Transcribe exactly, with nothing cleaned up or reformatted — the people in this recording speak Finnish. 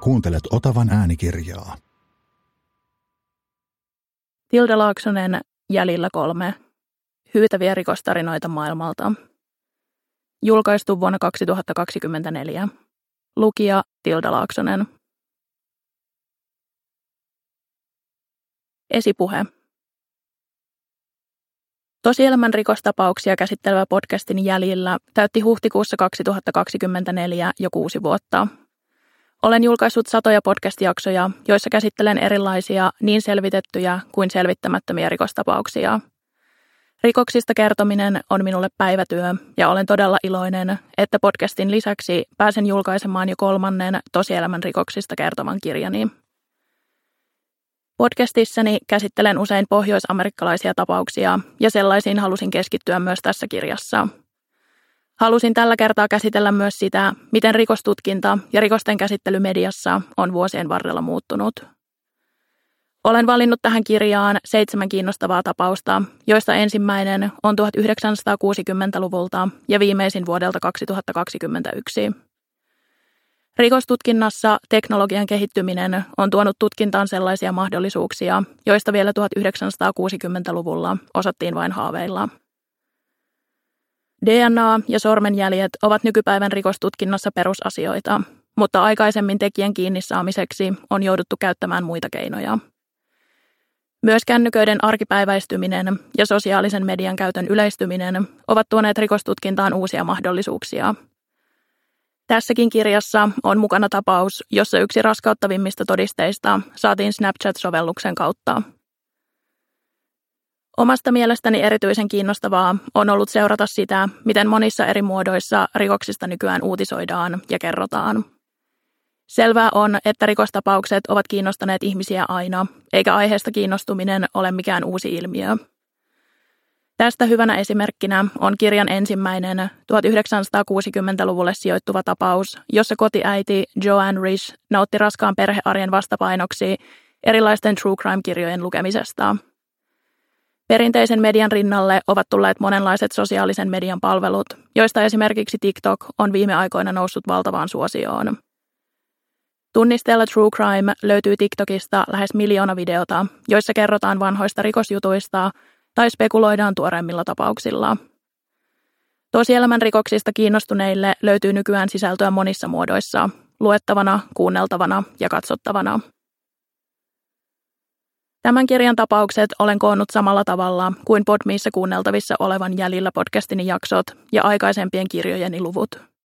Kuuntelet Otavan äänikirjaa. Tilda Laaksonen, Jäljillä kolme. Hyytäviä rikostarinoita maailmalta. Julkaistu vuonna kaksituhattakaksikymmentäneljä. Lukija Tilda Laaksonen. Esipuhe. Tosielämän rikostapauksia käsittelevä podcastin Jäljillä täytti huhtikuussa kaksituhattakaksikymmentäneljä jo kuusi vuotta. Olen julkaissut satoja podcast-jaksoja, joissa käsittelen erilaisia niin selvitettyjä kuin selvittämättömiä rikostapauksia. Rikoksista kertominen on minulle päivätyö ja olen todella iloinen, että podcastin lisäksi pääsen julkaisemaan jo kolmannen tosielämän rikoksista kertovan kirjani. Podcastissani käsittelen usein pohjoisamerikkalaisia tapauksia ja sellaisiin halusin keskittyä myös tässä kirjassa. Halusin tällä kertaa käsitellä myös sitä, miten rikostutkinta ja rikosten käsittely mediassa on vuosien varrella muuttunut. Olen valinnut tähän kirjaan seitsemän kiinnostavaa tapausta, joista ensimmäinen on tuhatyhdeksänsataakuusikymmentäluvulta ja viimeisin vuodelta kaksituhattakaksikymmentäyksi. Rikostutkinnassa teknologian kehittyminen on tuonut tutkintaan sellaisia mahdollisuuksia, joista vielä tuhatyhdeksänsataakuusikymmentäluvulla osattiin vain haaveilla. D N A ja sormenjäljet ovat nykypäivän rikostutkinnassa perusasioita, mutta aikaisemmin tekijän kiinni saamiseksi on jouduttu käyttämään muita keinoja. Myös kännyköiden arkipäiväistyminen ja sosiaalisen median käytön yleistyminen ovat tuoneet rikostutkintaan uusia mahdollisuuksia. Tässäkin kirjassa on mukana tapaus, jossa yksi raskauttavimmista todisteista saatiin Snapchat-sovelluksen kautta. Omasta mielestäni erityisen kiinnostavaa on ollut seurata sitä, miten monissa eri muodoissa rikoksista nykyään uutisoidaan ja kerrotaan. Selvää on, että rikostapaukset ovat kiinnostaneet ihmisiä aina, eikä aiheesta kiinnostuminen ole mikään uusi ilmiö. Tästä hyvänä esimerkkinä on kirjan ensimmäinen tuhatyhdeksänsataakuusikymmentäluvulle sijoittuva tapaus, jossa kotiäiti Joanne Risch nautti raskaan perhearjen vastapainoksi erilaisten true crime-kirjojen lukemisesta. Perinteisen median rinnalle ovat tulleet monenlaiset sosiaalisen median palvelut, joista esimerkiksi TikTok on viime aikoina noussut valtavaan suosioon. Tunnisteella True Crime löytyy TikTokista lähes miljoona videota, joissa kerrotaan vanhoista rikosjutuista tai spekuloidaan tuoreimmilla tapauksilla. Tosielämän rikoksista kiinnostuneille löytyy nykyään sisältöä monissa muodoissa, luettavana, kuunneltavana ja katsottavana. Tämän kirjan tapaukset olen koonnut samalla tavalla kuin Podmeissa kuunneltavissa olevan Jäljillä podcastini jaksot ja aikaisempien kirjojeni luvut.